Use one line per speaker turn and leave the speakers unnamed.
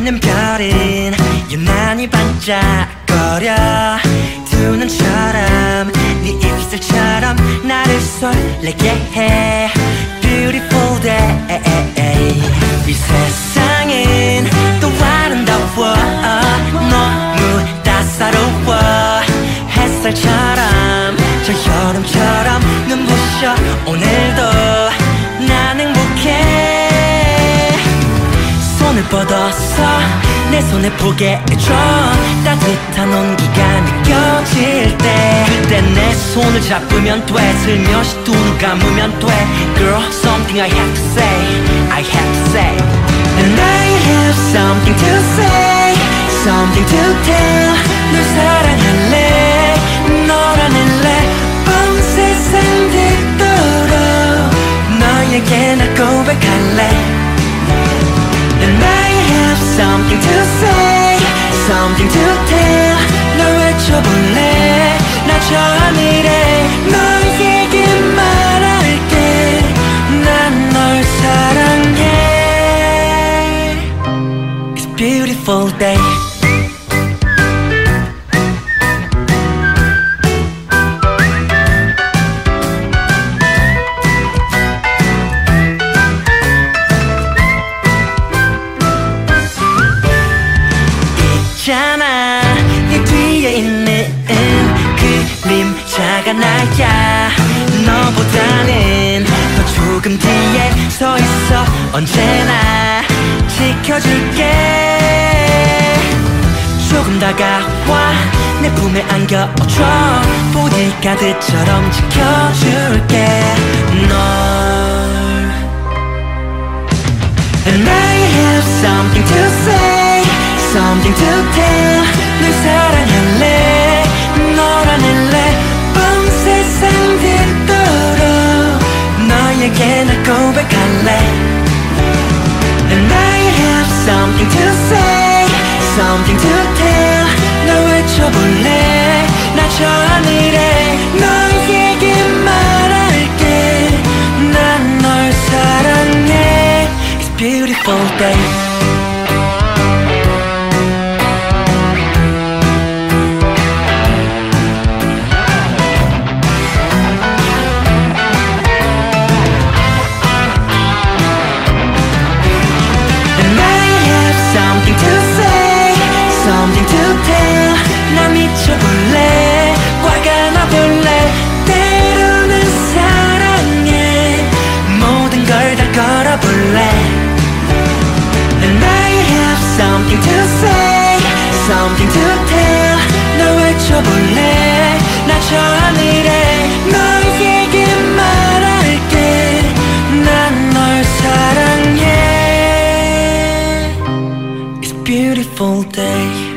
있는 별은 유난히 반짝거려 두 눈처럼 네 입술처럼 나를 설레게 해 Beautiful day 이 세상은 또 아름다워 너무 따사로워 햇살처럼 저 여름처럼 눈부셔 오늘도 난 행복해 손을 뻗어서 내 손에 보게 해줘 따뜻한 온기가 느껴질 때 그때 내 손을 잡으면 돼 슬며시 두 눈 감으면 돼 Girl, something I have to say I have to say And I have something to say Something to tell 널 사랑할래 널 안을래 온 세상 딛도록 너에게 날 고백할래 And I have something to say Something to tell 널 외쳐볼래 나 저 하늘에 너에게 말할게 난 널 사랑해 It's a beautiful day 있잖아 네 뒤에 있는 그림자가 나야 너보다는 더 조금 뒤에 서 있어 언제나 지켜줄게 조금 다가와 내 품에 안겨줘 보디가드처럼 지켜줄게 널 And I have something to say Something to tell 널 사랑할래 널 안을래 온 세상 딛도록 너에게 날 고백할래 And I have something to say Something to tell 널 외쳐볼래 나 저 하늘에 너에게 말할게 난 널 사랑해 It's a beautiful day Something to tell 나 미쳐볼래 화가 나볼래 때로는 사랑해 모든 걸 다 걸어볼래 And I have something to say Something to tell 널 외쳐볼래 나 저 하늘에 너에게 말할게 난 널 사랑해 It's a beautiful day